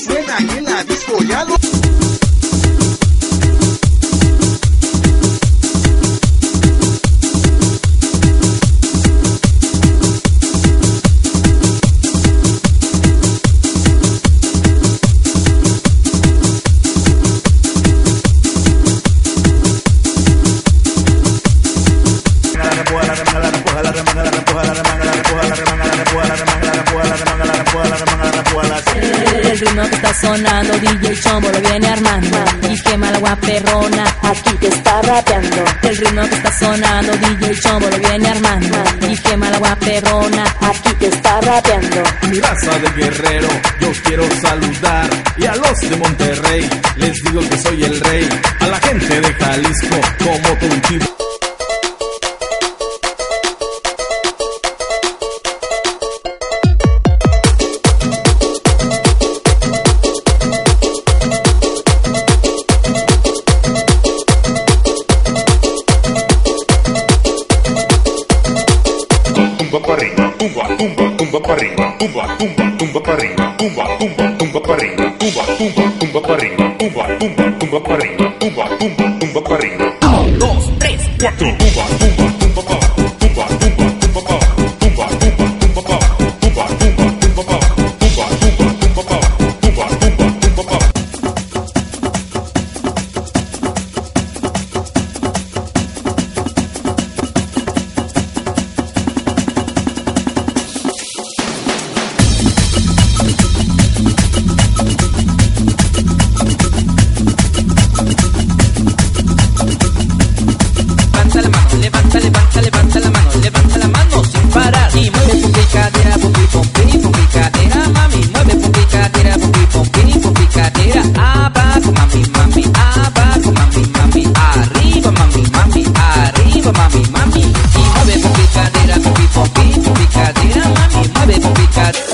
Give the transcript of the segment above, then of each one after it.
suenan en la disco, ya lo... El ritmo que está sonando, DJ Chombo lo viene armando. Y quema la guaperrona, aquí te está rapeando. El ritmo que está sonando, DJ Chombo lo viene armando. Y quema la guaperrona, aquí te está rapeando. Mi raza de guerrero, yo quiero saludar. Y a los de Monterrey, les digo que soy el rey. A la gente de Jalisco, como todo un tipo. Tumba para arriba, tumba, tumba, tumba para arriba, tumba, tumba, tumba para arriba, tumba, tumba, tumba para arriba, tumba, tumba, tumba para arriba, tumba, tumba, tumba para arriba, tumba, tumba, tumba para arriba. 1, 2, 3, 4. Tumba, tumba, tumba para abajo, tumba, tumba, tumba para abajo, tumba, tumba, tumba para abajo, tumba, tumba, tumba para abajo, tumba, tumba, tumba para abajo, tumba, tumba, tumba para abajo. Levanta la mano sin parar y mueve pompi cadera, pompi cadera, mami, mueve pompi cadera, pompi cadera, abajo mami, mami, abajo mami, mami, arriba mami, mami, arriba mami, mami, y mueve pompi cadera, pompi cadera, mami, mueve pompi cadera.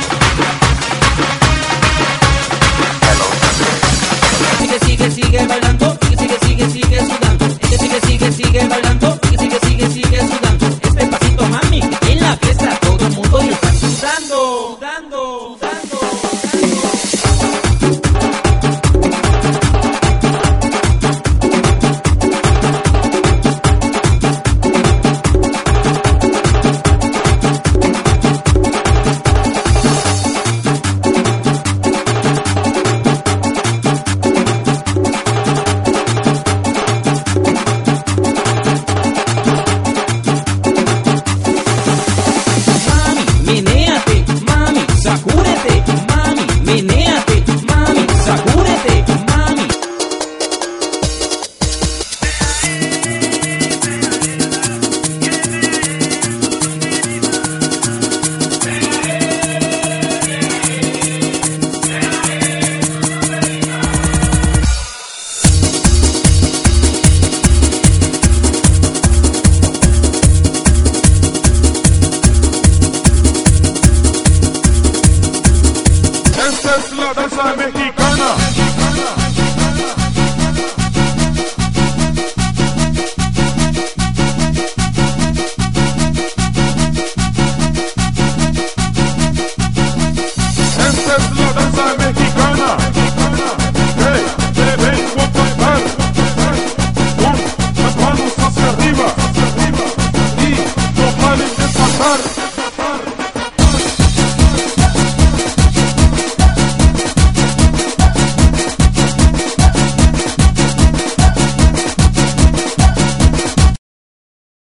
Sigue bailando.